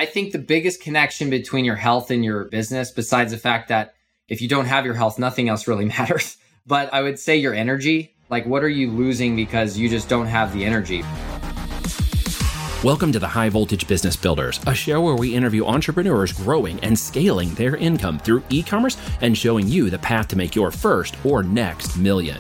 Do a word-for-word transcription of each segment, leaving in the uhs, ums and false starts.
I think the biggest connection between your health and your business, besides the fact that if you don't have your health, nothing else really matters. But I would say your energy. Like, what are you losing because you just don't have the energy? Welcome to the High Voltage Business Builders, a show where we interview entrepreneurs growing and scaling their income through e-commerce and showing you the path to make your first or next million.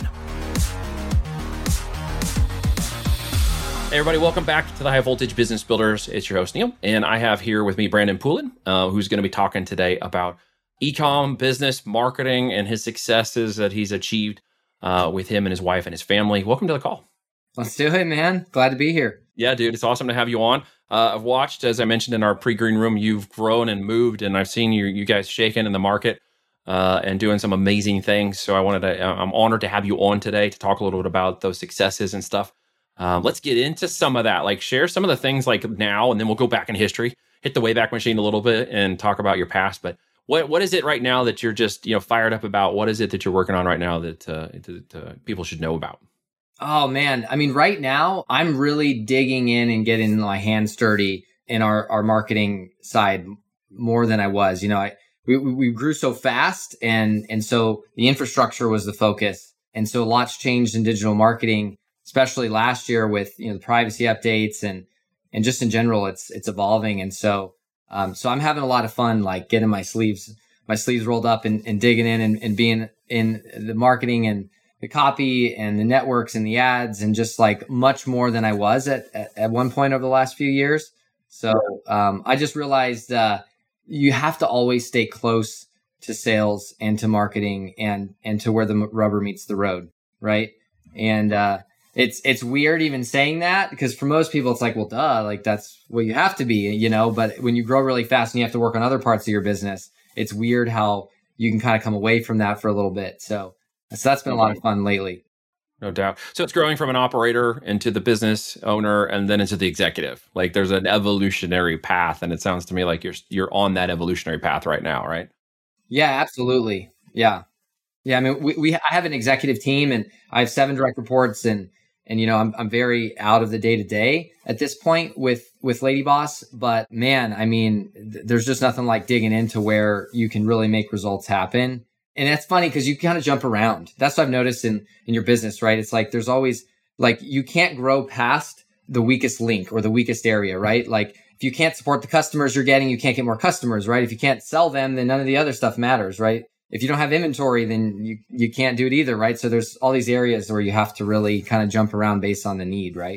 Hey everybody, welcome back to the High Voltage Business Builders. It's your host, Neil, and I have here with me Brandon Poulin, uh, who's going to be talking today about e-com, business, marketing, and his successes that he's achieved uh, with him and his wife and his family. Welcome to the call. Let's do it, man. Glad to be here. Yeah, dude, it's awesome to have you on. Uh, I've watched, as I mentioned in our pre-green room, you've grown and moved, and I've seen you you guys shaking in the market uh, and doing some amazing things. So I wanted to, I'm honored to have you on today to talk a little bit about those successes and stuff. Um, let's get into some of that. Like, share some of the things like now, and then we'll go back in history, hit the Wayback Machine a little bit, and talk about your past. But what what is it right now that you're just you know fired up about? What is it that you're working on right now that uh, that uh, people should know about? Oh man, I mean, right now I'm really digging in and getting my hands dirty in our our marketing side more than I was. You know, I we we grew so fast, and and so the infrastructure was the focus, and so lots changed in digital marketing. Especially last year with, you know, the privacy updates and, and just in general, it's, it's evolving. And so, um, so I'm having a lot of fun, like getting my sleeves, my sleeves rolled up and, and digging in and, and being in the marketing and the copy and the networks and the ads and just like much more than I was at, at, at one point over the last few years. So, um, I just realized, uh, you have to always stay close to sales and to marketing and, and to where the rubber meets the road. Right. And, uh, It's it's weird even saying that because for most people it's like, well, duh, like that's what you have to be, you know. But when you grow really fast and you have to work on other parts of your business, it's weird how you can kind of come away from that for a little bit. So, so that's been a lot of fun lately. No doubt. So it's growing from an operator into the business owner and then into the executive. Like there's an evolutionary path, and it sounds to me like you're you're on that evolutionary path right now, right? Yeah, absolutely. Yeah, yeah. I mean, we, we I have an executive team, and I have seven direct reports, and. And, you know, I'm I'm very out of the day to day at this point with, with Lady Boss. But man, I mean, th- there's just nothing like digging into where you can really make results happen. And that's funny because you kind of jump around. That's what I've noticed in, in your business, right? It's like there's always like you can't grow past the weakest link or the weakest area, right? Like if you can't support the customers you're getting, you can't get more customers, right? If you can't sell them, then none of the other stuff matters, right? If you don't have inventory, then you, you can't do it either, right? So there's all these areas where you have to really kind of jump around based on the need, right?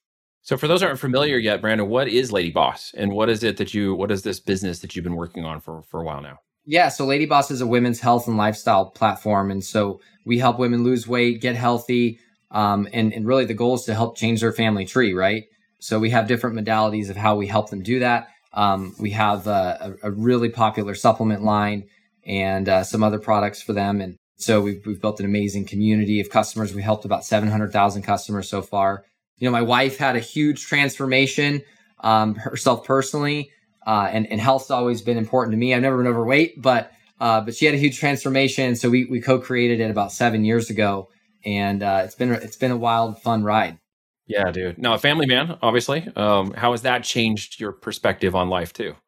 So for those who aren't familiar yet, Brandon, what is Lady Boss? And what is it that you, what is this business that you've been working on for, for a while now? Yeah, so Lady Boss is a women's health and lifestyle platform. And so we help women lose weight, get healthy, um, and, and really the goal is to help change their family tree, right? So we have different modalities of how we help them do that. Um, we have a, a really popular supplement line and uh, some other products for them. And so we've, we've built an amazing community of customers. We helped about seven hundred thousand customers so far. You know, my wife had a huge transformation um, herself personally, uh, and, and health's always been important to me. I've never been overweight, but uh, but she had a huge transformation. So we, we co-created it about seven years ago. And uh, it's been it's been a wild, fun ride. Yeah, dude. Now, a family man, obviously. Um, how has that changed your perspective on life too?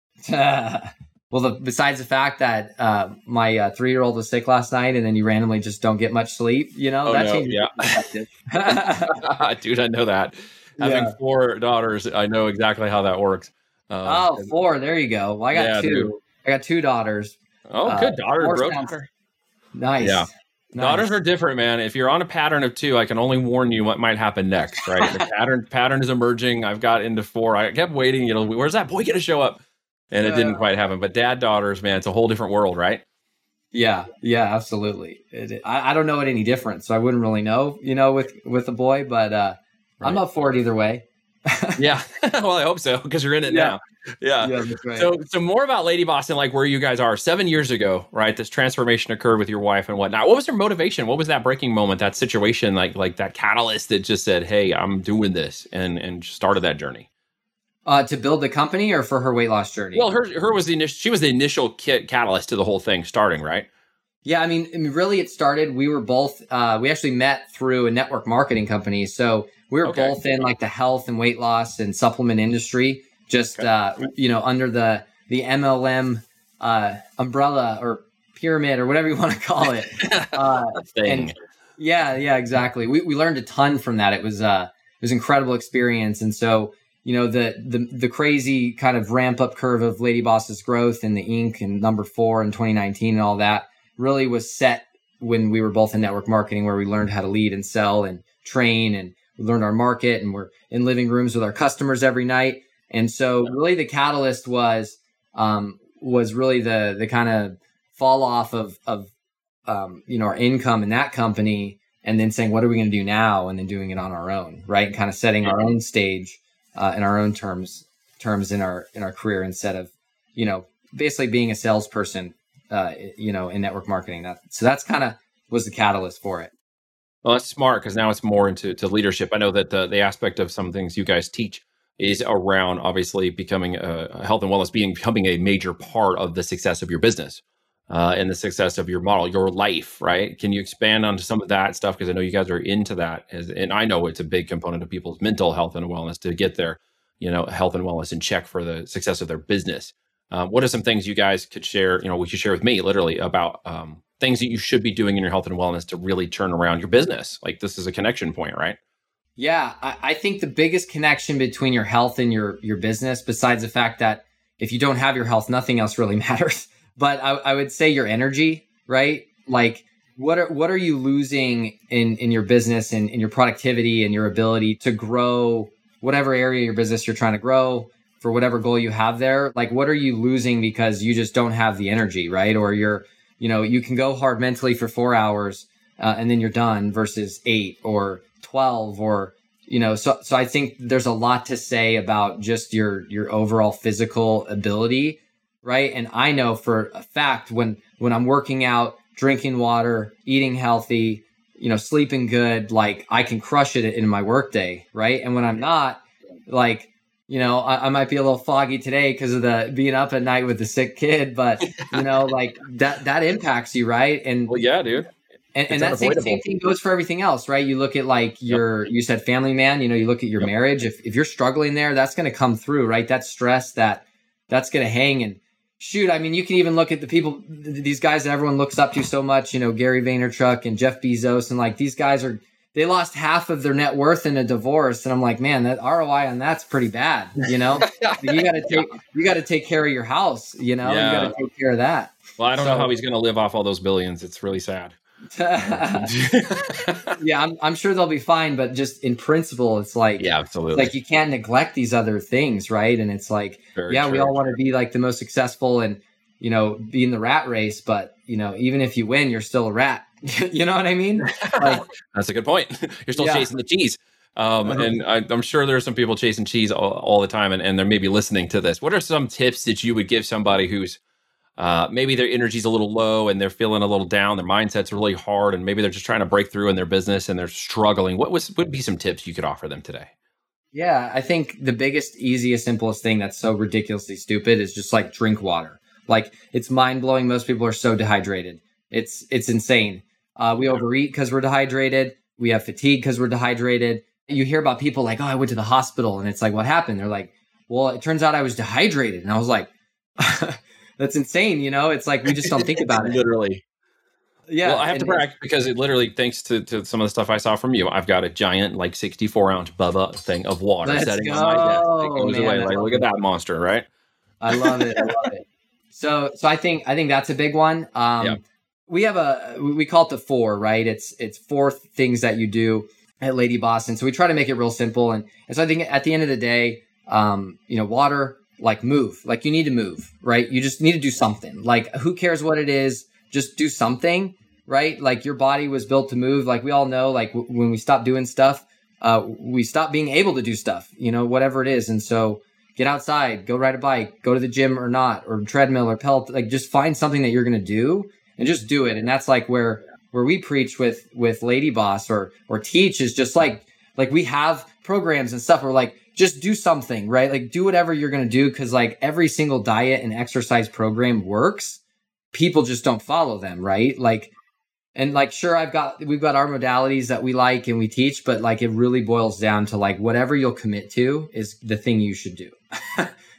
Well, the, besides the fact that uh, my uh, three-year-old was sick last night, and then you randomly just don't get much sleep, you know, oh, that no, changes yeah. perspective. Dude, I know that. Yeah. Having four daughters, I know exactly how that works. Um, oh, four. There you go. Well, I got yeah, two. dude. I got two daughters. Oh, good. Uh, daughter, bro. sounds- Daughter. Nice. Yeah. Nice. Daughters are different, man. If you're on a pattern of two, I can only warn you what might happen next, right? The pattern pattern is emerging. I've got into four. I kept waiting, you know, where's that boy going to show up? And it didn't quite happen. But dad, daughters, man, it's a whole different world, right? Yeah, yeah, absolutely. It, I, I don't know it any different, so I wouldn't really know, you know, with, with a boy, but uh, right. I'm up for it either way. Yeah. Well, I hope so, because you're in it yeah. now. Yeah. yeah that's right. So, so more about Lady Boss and like where you guys are seven years ago, right? This transformation occurred with your wife and whatnot. What was your motivation? What was that breaking moment, that situation, like, like that catalyst that just said, hey, I'm doing this and, and started that journey? Uh, to build the company or for her weight loss journey? Well, her her was the initial. She was the initial kit catalyst to the whole thing starting, right? Yeah, I mean, I mean, really, it started. We were both. Uh, we actually met through a network marketing company, so we were Okay. both in like the health and weight loss and supplement industry. just, Okay. uh, you know, under the, the M L M uh, umbrella or pyramid or whatever you want to call it. Uh, Thing. and yeah, yeah, exactly. We we learned a ton from that. It was uh it was an incredible experience. And so, you know, the the the crazy kind of ramp up curve of Lady Boss's growth and the Inc and number four in twenty nineteen and all that really was set when we were both in network marketing, where we learned how to lead and sell and train, and we learned our market, and we're in living rooms with our customers every night. And so really the catalyst was um was really the the kind of fall off of of um, you know, our income in that company, and then saying, what are we going to do now? And then doing it on our own, right? And kind of setting our own stage uh, in our own terms, terms in our, in our career, instead of, you know, basically being a salesperson, uh, you know, in network marketing. That, so that's kind of was the catalyst for it. Well, that's smart, because now it's more into to leadership. I know that the, the aspect of some things you guys teach is around obviously becoming a health and wellness being becoming a major part of the success of your business. Uh, and the success of your model, your life, right? Can you expand onto some of that stuff? Because I know you guys are into that, as, and I know it's a big component of people's mental health and wellness to get their, you know, health and wellness in check for the success of their business. Um, what are some things you guys could share? You know, we could share with me literally about um, things that you should be doing in your health and wellness to really turn around your business. Like, this is a connection point, right? Yeah, I, I think the biggest connection between your health and your your business, besides the fact that if you don't have your health, nothing else really matters. But I, I would say your energy, right? Like, what are what are you losing in, in your business and in your productivity and your ability to grow whatever area of your business you're trying to grow for whatever goal you have there? Like, what are you losing because you just don't have the energy, right? Or you're, you know, you can go hard mentally for four hours uh, and then you're done versus eight or twelve or, you know, so so I think there's a lot to say about just your your overall physical ability. Right. And I know for a fact when, when I'm working out, drinking water, eating healthy, you know, sleeping good, like I can crush it in my workday. Right. And when I'm not, like, you know, I, I might be a little foggy today because of the being up at night with the sick kid, but you know, like that, that impacts you. Right. And well, yeah, dude. And, and that same, same thing goes for everything else, right? You look at like your, yep. you said family man, you know, you look at your yep. marriage. If, if you're struggling there, that's going to come through, right? That stress that that's going to hang. And shoot, I mean, you can even look at the people, these guys that everyone looks up to so much, you know, Gary Vaynerchuk and Jeff Bezos, and like these guys are, they lost half of their net worth in a divorce. And I'm like, man, that R O I on that's pretty bad. You know, you got to take, you got to take care of your house, you know, yeah. you got to take care of that. Well, I don't so, know how he's going to live off all those billions. It's really sad. yeah, I'm, I'm sure they'll be fine, but just in principle, it's like, yeah, absolutely. Like you can't neglect these other things, right? And it's like, Very yeah, true. We all want to be like the most successful and, you know, be in the rat race, but you know, even if you win, you're still a rat. You know what I mean? Like, that's a good point. You're still yeah. chasing the cheese. Um, and I, I'm sure there are some people chasing cheese all, all the time, and, and they're maybe listening to this. What are some tips that you would give somebody who's Uh, maybe their energy's a little low and they're feeling a little down, their mindset's really hard, and maybe they're just trying to break through in their business and they're struggling? What was, would be some tips you could offer them today? Yeah, I think the biggest, easiest, simplest thing that's so ridiculously stupid is just like drink water. Like, it's mind blowing. Most people are so dehydrated. It's, it's insane. Uh, we overeat because we're dehydrated. We have fatigue because we're dehydrated. You hear about people like, oh, I went to the hospital, and it's like, what happened? They're like, well, it turns out I was dehydrated. And I was like, that's insane. You know, it's like, we just don't think about it. Literally. Yeah. Well, I have to brag because it literally, thanks to, to some of the stuff I saw from you, I've got a giant, like sixty-four ounce Bubba thing of water Let's setting go. on my desk. It goes Man, away. Like, look it. at that monster, right? I love it. I love it. So, so I think, I think that's a big one. Um, yeah. We have a, we call it the four, right? It's, it's four things that you do at Lady Boss. And so we try to make it real simple. And, and so I think at the end of the day, um, you know, water, like move, like you need to move, right? You just need to do something. Like, who cares what it is? Just do something, right? Like, your body was built to move. Like, we all know, like w- when we stop doing stuff, uh, we stop being able to do stuff, you know, whatever it is. And so get outside, go ride a bike, go to the gym or not, or treadmill or pelt, like just find something that you're going to do and just do it. And that's like where, where we preach with, with Lady Boss or, or teach is just like, like we have programs and stuff where like, just do something, right? Like, do whatever you're going to do. Cause like every single diet and exercise program works. People just don't follow them. Right. Like, and like, sure, I've got, we've got our modalities that we like and we teach, but like, it really boils down to like, whatever you'll commit to is the thing you should do.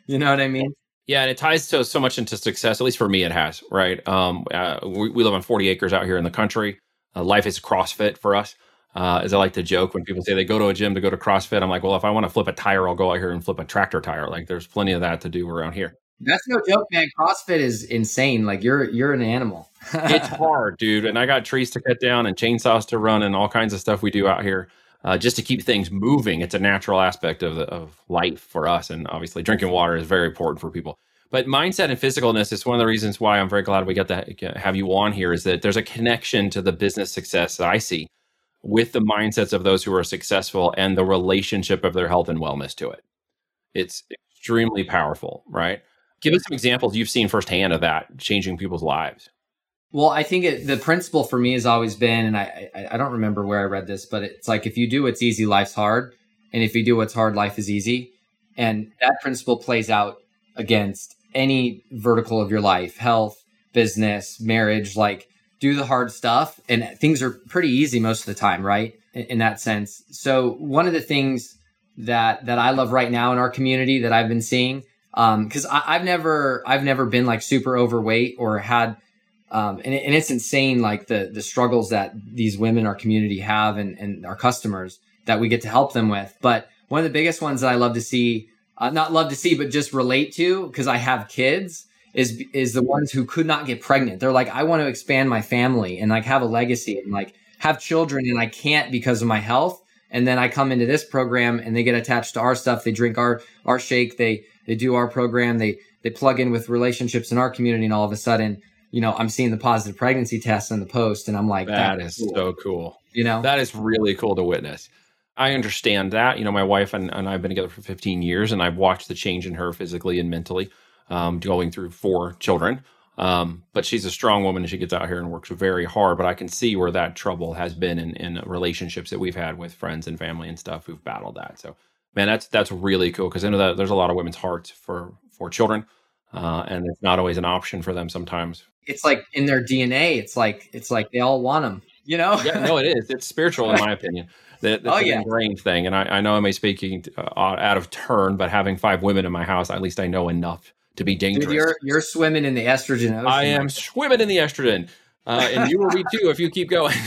You know what I mean? Yeah, and it ties to so much into success. At least for me, it has. Right? Um, uh, we, we live on forty acres out here in the country. Uh, life is CrossFit for us. Uh, as I like to joke when people say they go to a gym to go to CrossFit, I'm like, well, if I want to flip a tire, I'll go out here and flip a tractor tire. Like, there's plenty of that to do around here. That's no joke, man. CrossFit is insane. Like you're you're an animal. It's hard, dude. And I got trees to cut down and chainsaws to run and all kinds of stuff we do out here uh, just to keep things moving. It's a natural aspect of the, of life for us, and obviously drinking water is very important for people. But mindset and physicalness is one of the reasons why I'm very glad we got to have you on here. Is that there's a connection to the business success that I see with the mindsets of those who are successful and the relationship of their health and wellness to it. It's extremely powerful, right? Give us some examples you've seen firsthand of that changing people's lives. Well, I think it, the principle for me has always been, and I, I I don't remember where I read this, but it's like, if you do what's easy, life's hard. And if you do what's hard, life is easy. And that principle plays out against any vertical of your life, health, business, marriage. Like, do the hard stuff and things are pretty easy most of the time, right? In, in that sense. So one of the things that that I love right now in our community that I've been seeing, um, because I've never I've never been like super overweight or had Um, and, and it's insane, like the the struggles that these women in our community have and, and our customers that we get to help them with. But one of the biggest ones that I love to see, uh, not love to see, but just relate to, because I have kids, is is the ones who could not get pregnant. They're like, I want to expand my family and like have a legacy and like have children, and I can't because of my health. And then I come into this program and they get attached to our stuff. They drink our our shake. They they do our program. They they plug in with relationships in our community, and all of a sudden, you know, I'm seeing the positive pregnancy tests in the post, and I'm like, that is cool. So cool. You know, that is really cool to witness. I understand that. You know, my wife and, and I've been together for fifteen years, and I've watched the change in her physically and mentally, um, going through four children. Um, but she's a strong woman, and she gets out here and works very hard. But I can see where that trouble has been in, in relationships that we've had with friends and family and stuff who've battled that. So, man, that's that's really cool, because I know that there's a lot of women's hearts for for children, uh, and it's not always an option for them sometimes. It's like in their D N A. It's like it's like they all want them, you know? Yeah, no, it is. It's spiritual, in my opinion. That, that's oh, an yeah. ingrained thing. And I, I know I may speaking uh, out of turn, but having five women in my house, at least I know enough to be dangerous. Dude, you're you're swimming in the estrogen ocean. I am swimming in the estrogen, uh, and you will be too if you keep going.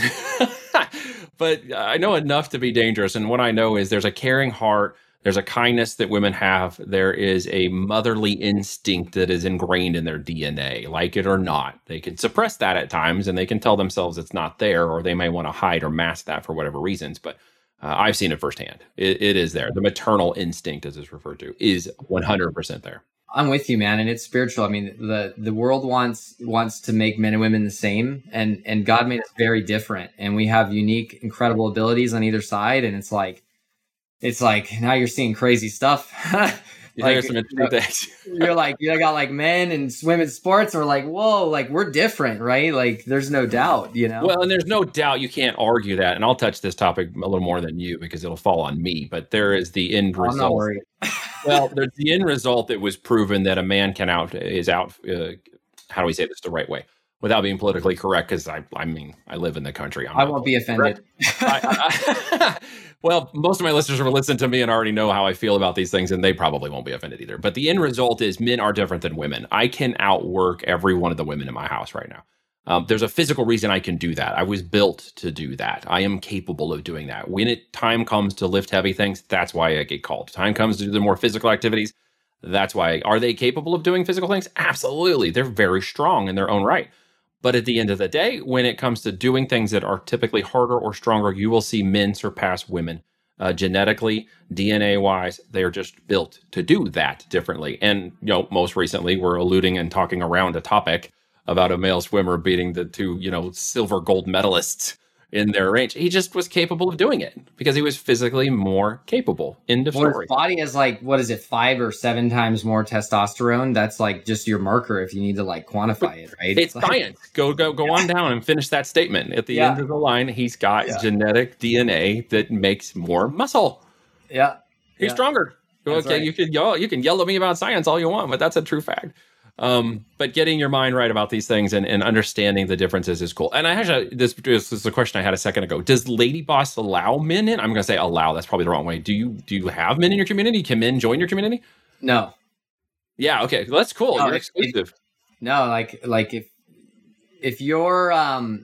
But I know enough to be dangerous. And what I know is there's a caring heart. There's a kindness that women have. There is a motherly instinct that is ingrained in their D N A, like it or not. They can suppress that at times, and they can tell themselves it's not there, or they may want to hide or mask that for whatever reasons. But uh, I've seen it firsthand. It, it is there. The maternal instinct, as it's referred to, is one hundred percent there. I'm with you, man, and it's spiritual. I mean, the the world wants wants to make men and women the same, and and God made us very different, and we have unique, incredible abilities on either side, and it's like. It's like now you're seeing crazy stuff. Yeah, like, there's some interesting things. You're like, you got like men and women's sports, or like, whoa, like we're different, right? Like there's no doubt, you know? Well, and there's no doubt, you can't argue that. And I'll touch this topic a little more than you because it'll fall on me, but there is the end result. I'm not worried. Well, there's the end result that was proven that a man can out is out. Uh, how do we say this the right way? Without being politically correct, because I, I mean, I live in the country. I'm I won't be offended. I, I, well, most of my listeners will listen to me and already know how I feel about these things, and they probably won't be offended either. But the end result is men are different than women. I can outwork every one of the women in my house right now. Um, there's a physical reason I can do that. I was built to do that. I am capable of doing that. When it time comes to lift heavy things, that's why I get called. Time comes to do the more physical activities. That's why. Are they capable of doing physical things? Absolutely. They're very strong in their own right. But at the end of the day, when it comes to doing things that are typically harder or stronger, you will see men surpass women. Uh, genetically, D N A-wise, they're just built to do that differently. And, you know, most recently, we're alluding and talking around a topic about a male swimmer beating the two, you know, silver gold medalists in their range. He just was capable of doing it because he was physically more capable. End of well, story. His body has like, what is it, five or seven times more testosterone? That's like just your marker if you need to like quantify but it, right? It's, it's like, science. Go go go yeah. on down and finish that statement. At the yeah. end of the line, he's got yeah. genetic D N A that makes more muscle. Yeah. He's yeah. stronger. That's okay, right. you can yell, you can yell at me about science all you want, but that's a true fact. Um, but getting your mind right about these things and, and understanding the differences is cool. And I actually, this, this is a question I had a second ago. Does Lady Boss allow men in? I'm going to say allow. That's probably the wrong way. Do you do you have men in your community? Can men join your community? No. Yeah. Okay. Well, that's cool. No, You're if, if, exclusive. no, like like if if you're um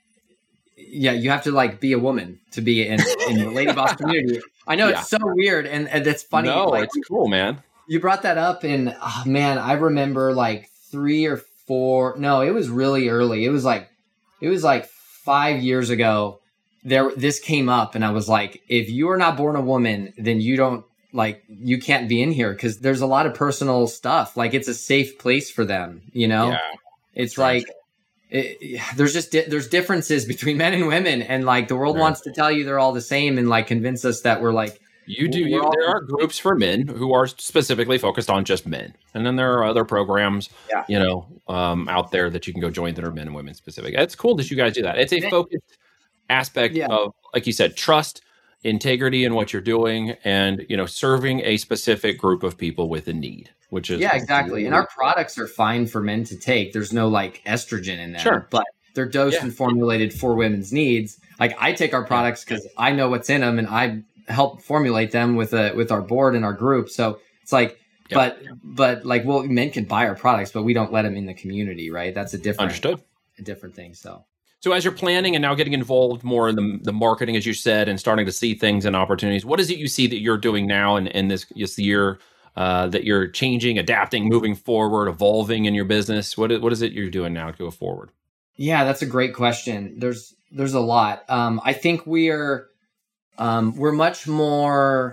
yeah, you have to like be a woman to be in in the Lady Boss community. I know Yeah. it's so weird, and, and that's funny. No, like, it's cool, man. You brought that up, and oh, man, I remember like three or four. No, it was really early. It was like it was like five years ago. There, this came up, and I was like, if you are not born a woman, then you don't like you can't be in here because there's a lot of personal stuff. Like it's a safe place for them, you know. Yeah. It's like. It, there's just di- there's differences between men and women, and like the world Right. wants to tell you they're all the same and like convince us that we're like You do. we're You, all- there are groups for men who are specifically focused on just men, and then there are other programs, Yeah. you know, um, out there that you can go join that are men and women specific. It's cool that you guys do that. It's a Yeah. focused aspect Yeah. of, like you said, trust, integrity in what you're doing, and you know, serving a specific group of people with a need, which is yeah, exactly. And our products are fine for men to take. There's no like estrogen in them, Sure. but they're dosed Yeah. and formulated for women's needs. Like I take our products because I know what's in them, and I help formulate them with a with our board and our group. So it's like, Yeah. but but like, well, men can buy our products, but we don't let them in the community, right? That's a different understood. a different thing. So. So as you're planning and now getting involved more in the, the marketing, as you said, and starting to see things and opportunities, what is it you see that you're doing now in, in this, this year uh, that you're changing, adapting, moving forward, evolving in your business? What is, what is it you're doing now to go forward? Yeah, that's a great question. There's there's a lot. Um, I think we're um, we're much more.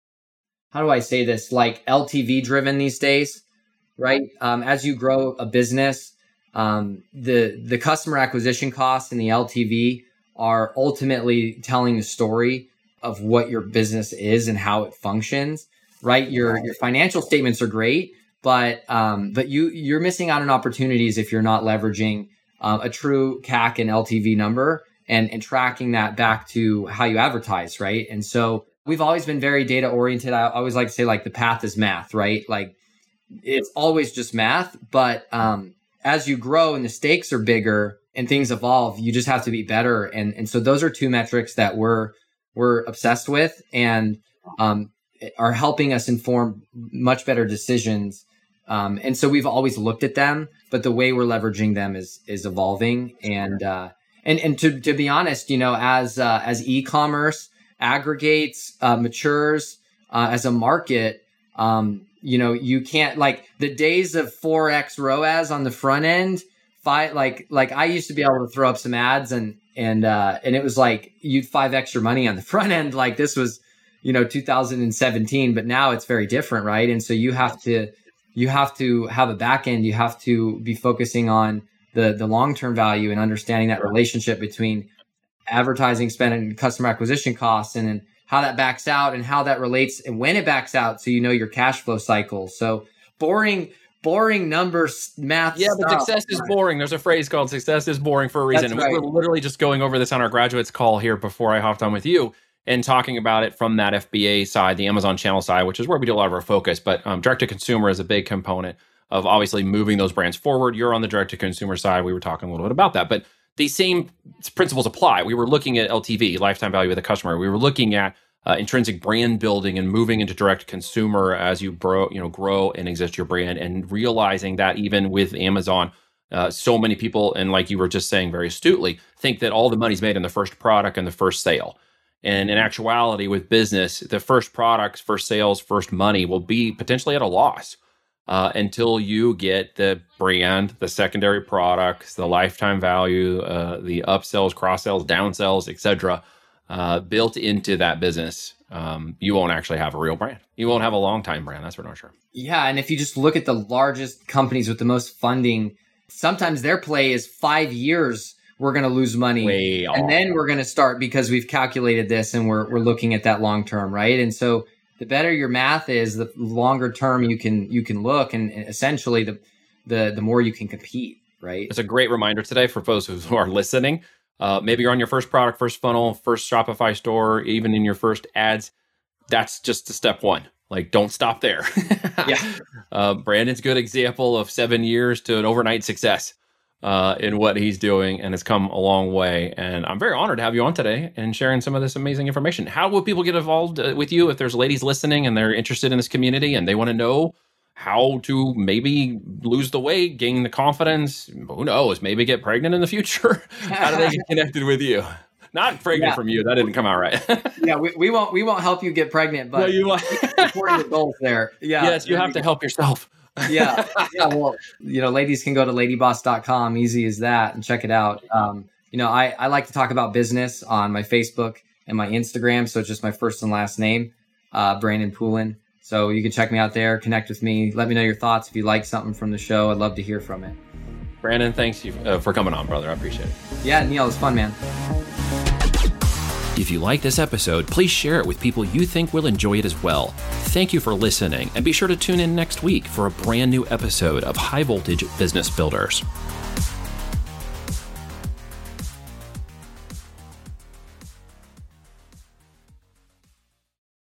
How do I say this? Like L T V driven these days, right? Um, as you grow a business, um, the the customer acquisition costs and the L T V are ultimately telling the story of what your business is and how it functions, right? Your your financial statements are great, but um, but you you're missing out on opportunities if you're not leveraging uh, a true C A C and L T V number and and tracking that back to how you advertise, right? And so we've always been very data oriented. I always like to say like the path is math, right? Like it's always just math, but um, as you grow and the stakes are bigger and things evolve, you just have to be better. And and so those are two metrics that we're we're obsessed with and um, are helping us inform much better decisions. Um, and so we've always looked at them, but the way we're leveraging them is is evolving. And uh, and and to to be honest, you know, as uh, as e-commerce aggregates, uh, matures uh, as a market, um, you know, you can't like the days of four X R O A S on the front end. Five like like I used to be able to throw up some ads and and uh, and it was like you'd five extra money on the front end. Like this was, you know, two thousand seventeen, but now it's very different, right? And so you have to you have to have a back end. You have to be focusing on the the long term value and understanding that relationship between advertising spend and customer acquisition costs, and then how that backs out and how that relates and when it backs out, so you know your cash flow cycle. So boring. Boring numbers, math. Yeah, but stuff. success is boring. There's a phrase called success is boring for a reason. That's And right. we were literally just going over this on our graduates call here before I hopped on with you and talking about it from that F B A side, the Amazon channel side, which is where we do a lot of our focus. But um, direct to consumer is a big component of obviously moving those brands forward. You're on the direct to consumer side. We were talking a little bit about that, but the same principles apply. We were looking at L T V, lifetime value of the customer. We were looking at Uh, intrinsic brand building and moving into direct consumer as you grow, you know, grow and exist your brand, and realizing that even with Amazon, uh, so many people, and like you were just saying very astutely, think that all the money's made in the first product and the first sale. And in actuality, with business, the first products, first sales, first money will be potentially at a loss uh, until you get the brand, the secondary products, the lifetime value, uh, the upsells, cross sells, downsells, et cetera. Uh, built into that business, um, you won't actually have a real brand. You won't have a long time brand. That's for darn sure. Yeah. And if you just look at the largest companies with the most funding, sometimes their play is five years, we're going to lose money. Way and off. then we're going to start because we've calculated this and we're, we're looking at that long term. Right. And so the better your math is, the longer term you can, you can look, and essentially the, the, the more you can compete. Right. It's a great reminder today for folks who are listening. Uh, maybe you're on your first product, first funnel, first Shopify store, even in your first ads. That's just the step one. Like, don't stop there. Yeah. uh, Brandon's a good example of seven years to an overnight success uh, in what he's doing, and it's come a long way. And I'm very honored to have you on today and sharing some of this amazing information. How will people get involved uh, with you if there's ladies listening and they're interested in this community and they want to know how to maybe lose the weight, gain the confidence. Who knows? Maybe get pregnant in the future. How do they get connected with you? Not pregnant yeah. from you. That didn't come out right. yeah, we, we won't we won't help you get pregnant, but no, you want supporting the goals there. Yeah. Yes, you have to help yourself. yeah. Yeah. Well, you know, ladies can go to lady boss dot com, easy as that, and check it out. Um, you know, I, I like to talk about business on my Facebook and my Instagram. So it's just my first and last name, uh, Brandon Poulin. So you can check me out there, connect with me, let me know your thoughts. If you like something from the show, I'd love to hear from it. Brandon, thanks you uh, for coming on, brother. I appreciate it. Yeah, Neil, it's fun, man. If you like this episode, please share it with people you think will enjoy it as well. Thank you for listening, and be sure to tune in next week for a brand new episode of High Voltage Business Builders.